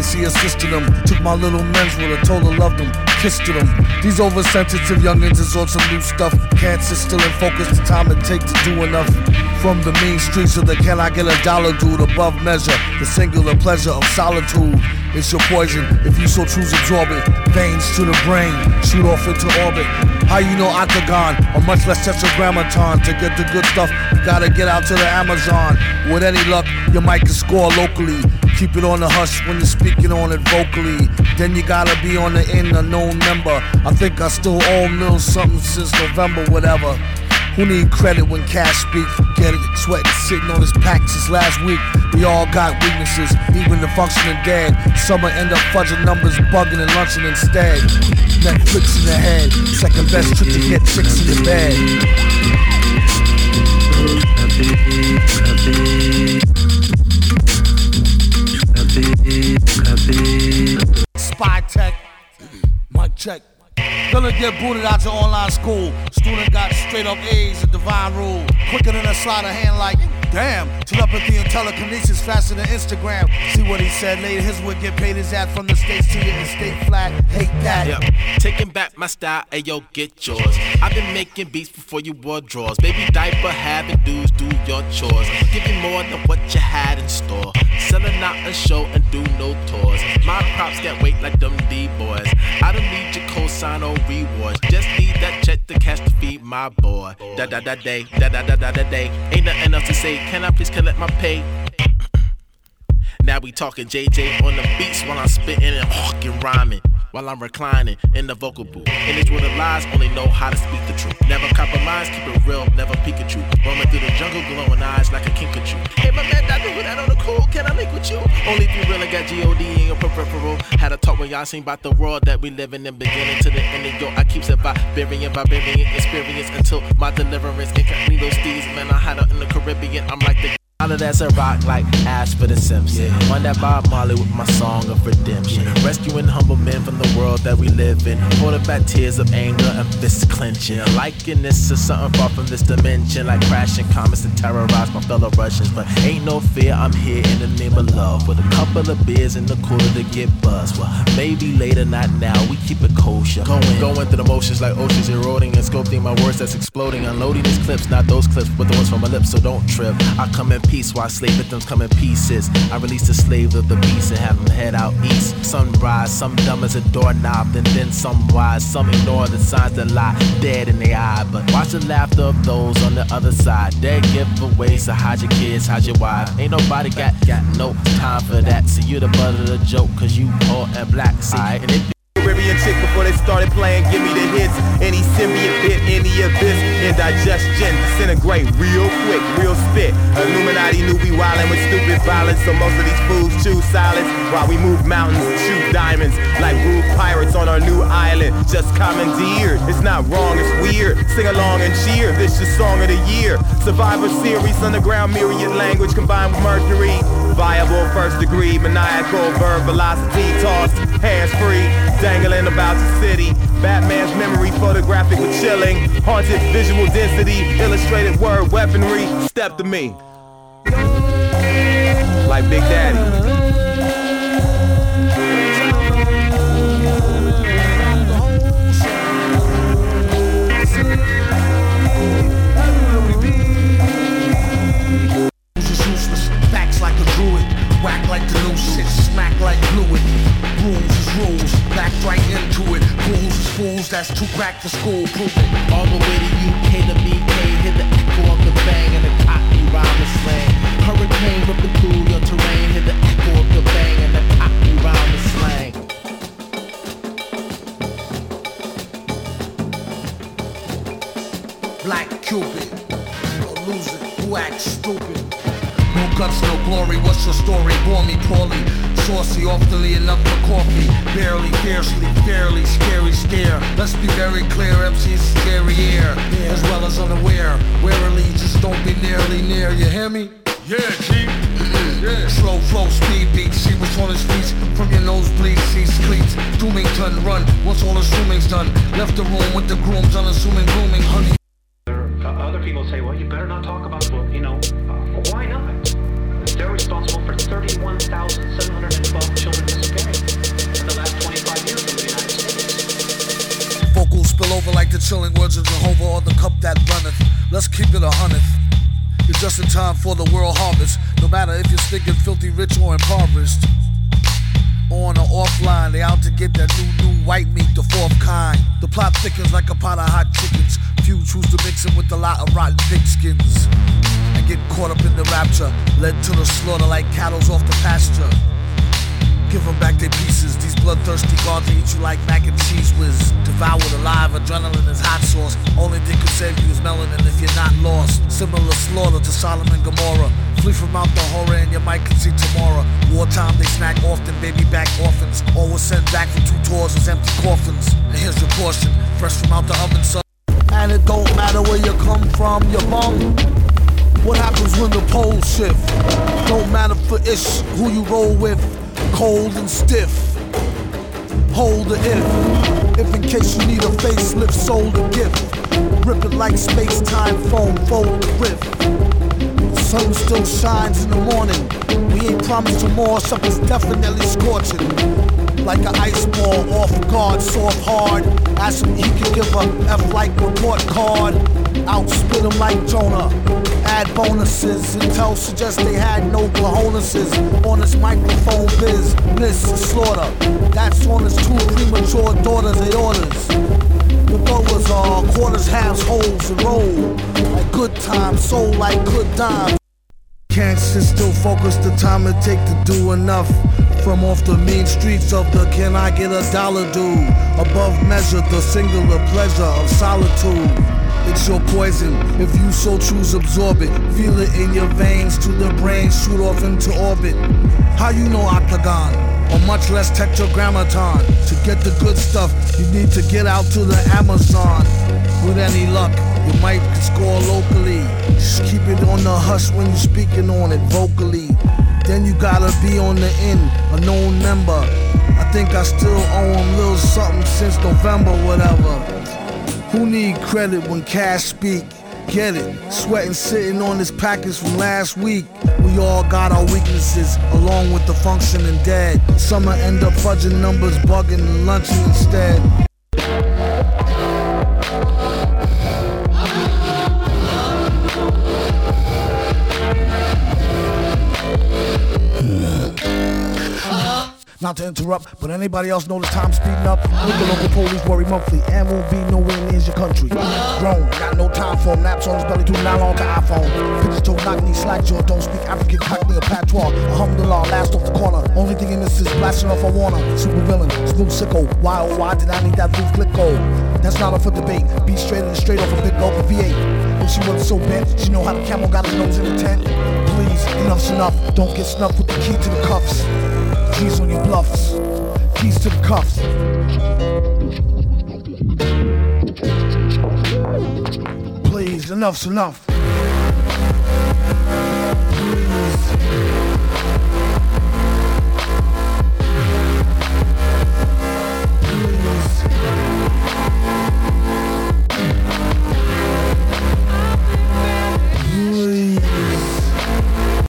Stacy assisted them. Took my little men's with her, told her loved them, kissed to them. These oversensitive youngins is on some new stuff. Can't sit still and focus the time it take to do enough. From the mean streets of the can I get a dollar dude above measure. The singular pleasure of solitude. It's your poison if you so choose absorb it. Veins to the brain, shoot off into orbit. How you know octagon, or much less tetragrammaton. To get the good stuff, you gotta get out to the Amazon. With any luck, your mic can score locally. Keep it on the hush when you're speaking on it vocally. Then you gotta be on the in, a known member. I think I still owe Mills something since November, whatever. Who need credit when cash speak? Get it, sweating, sitting on his pack since last week. We all got weaknesses, even the functioning dead. Some end up fudging numbers, bugging and lunching instead. Netflix in the head, second best trick to get chicks in the bed. Spy tech, mic check. Gonna get booted out to online school. Student got straight up A's, a divine rule. Quicker than a sleight of hand, like, damn. Telepathy and telekinesis faster than Instagram. See what he said later, his would get paid his ad from the states to your estate flat. Hate that. Yep. Taking back my style, ayo, get yours. I've been making beats before you wore drawers. Baby diaper, having dudes do your chores. Give you more than what you had in store. Selling out a show and do no tours. My props can't wait like them D-boys. I don't need your cosign or rewards. Just need that check to cash to feed my boy. Da-da-da-day, da-da-da-da-da-day. Ain't nothing else to say, can I please collect my pay? Now we talking JJ on the beats while I'm spitting and hawking rhyming. While I'm reclining in the vocal booth. In this world of lies, only know how to speak the truth. Never compromise, keep it real, never Pikachu. Roaming through the jungle, glowing eyes like a kinkajou. Hey my man, I do that on the cool, can I link with you? Only if you really got G.O.D. in your peripheral. Had a talk with y'all seen about the world that we live in, beginning to the end of yo. I keep it vibrating experience until my deliverance. Incognito steeds, man, I had it in the Caribbean. I'm like the all of that's a rock like Ashford and Simpson. On that Bob Marley with my song of redemption. Rescuing humble men from the world that we live in. Holding back tears of anger and fists clenching. Liking this to something far from this dimension. Like crashing comets to terrorize my fellow Russians. But ain't no fear, I'm here in the name of love. With a couple of beers in the cooler to get buzzed. Well, maybe later, not now, we keep it kosher. Going through the motions like oceans eroding and sculpting my words that's exploding. Unloading these clips, not those clips, but the ones from my lips, so don't trip. I come in peace while slave victims come in pieces. I release the slave of the beast and have them head out east. Some rise, some dumb as a doorknob, and then some wise. Some ignore the signs that lie dead in their eye. But watch the laughter of those on the other side. Dead giveaways, so hide your kids, hide your wife. Ain't nobody got no time for that. See, you the butt of the joke, cause you poor and black. See, and if Caribbean chick before they started playing, give me the hits. Any symbiote bit in the abyss. Indigestion, disintegrate real quick, real spit. Illuminati knew we wildin' with stupid violence, so most of these fools choose silence while we move mountains and shoot diamonds like rude pirates on our new island. Just commandeered, it's not wrong, it's weird. Sing along and cheer, this is song of the year. Survivor series, underground myriad language combined with mercury. Viable first degree, maniacal verb velocity tossed, hands free, dangling about the city. Batman's memory photographic with chilling, haunted visual density, illustrated word weaponry. Step to me, like Big Daddy. Whack like the new shit, smack like fluid. Rules is rules, backed right into it. Fools is fools, that's too crack for school, prove it. all the way to UK to BK, hear the echo of the bang and the cockney rhyme and slang. Hurricane ripping through your terrain, hear the echo of the bang and the cockney rhyme and slang. Black Cupid, or loser, who acts stupid. No guts, no glory, what's your story? Bore me poorly, saucy, oftenly enough for coffee. Barely, fiercely, fairly, scary stare. Let's be very clear, MC's scary air, as well as unaware. Warily, just don't be nearly near, you hear me? Yeah, G. Yeah. Slow flow, speed beats, see what's on his feet. From your nosebleed, see cleats. Doomington, run, once all assuming's done. Left the room with the grooms, unassuming grooming, honey. Other people say, well, you better not talk about, well, you know, why not? They're responsible for 31,712 children disappearing. over like the chilling words of Jehovah or the cup that runneth. Let's keep it 100th. You're just in time for the world harvest, no matter if you're stinking filthy rich or impoverished. On or offline, they out to get that new white meat, the fourth kind. The plot thickens like a pot of hot chickens. Few choose to mix it with a lot of rotten pigskins and get caught up in the rapture, led to the slaughter like cattle's off the pasture. Give them back their pieces. These bloodthirsty guards eat you like mac and cheese whiz. Devoured alive, adrenaline is hot sauce. Only thing could save you is melanin if you're not lost. Similar slaughter to Sodom and Gomorrah. Flee from out the horror and you might can see tomorrow. Wartime they snack often, baby back orphans. All was sent back from 2 tours as empty coffins. And here's your portion, fresh from out the oven, son. And it don't matter where you come from, you're bum. What happens when the poles shift? Don't matter for ish who you roll with. Cold and stiff. Hold the if in case you need a facelift, sold a gift. Rip it like space-time foam, fold the rift. Sun still shines in the morning. We ain't promised tomorrow, something's definitely scorching. Like an ice ball, off guard, soft hard. Ask him he can give a F-like report card. Outspit him like Jonah. Add bonuses. Intel suggests they had no cojoneses. On his microphone biz, bliss, slaughter. That's on his 2 premature daughters, they orders. The thought was quarters, halves, holes, and roll. Like good times, soul like good dimes. Can't sit still, focus the time it take to do enough. From off the mean streets of the can I get $1 due. Above measure, the singular pleasure of solitude. It's your poison, if you so choose absorb it. Feel it in your veins to the brain, shoot off into orbit. How you know octagon, or much less tetragrammaton? To get the good stuff, you need to get out to the Amazon. With any luck, you might score locally. Just keep it on the hush when you're speaking on it vocally. Then you gotta be on the end, a known member. I think I still owe him little something since November, whatever. Who need credit when cash speak? Get it, sweating sitting on this package from last week. We all got our weaknesses, along with the functioning dead. Some end up fudging numbers, bugging and lunching instead. Not to interrupt, but anybody else know the time speeding up? Local police worry monthly and won't be nowhere near your country. Grown, got no time for naps on his belly, too nylon to iPhone. Pictures toe knock knee, slack jaw, don't speak African, cockney or patois. Alhamdulillah, last off the corner. Only thing in this is blasting off a Warner. Super villain, smooth sicko. Why oh why did I need that blue click go? That's not up for debate. Be straight and straight off a big gulp of V8. If she wasn't so bent, she know how the camel got his nose in the tent. Please, enough's enough. Don't get snuffed with the key to the cuffs. G's on your bluffs, keys to the cuffs. Please, enough's enough.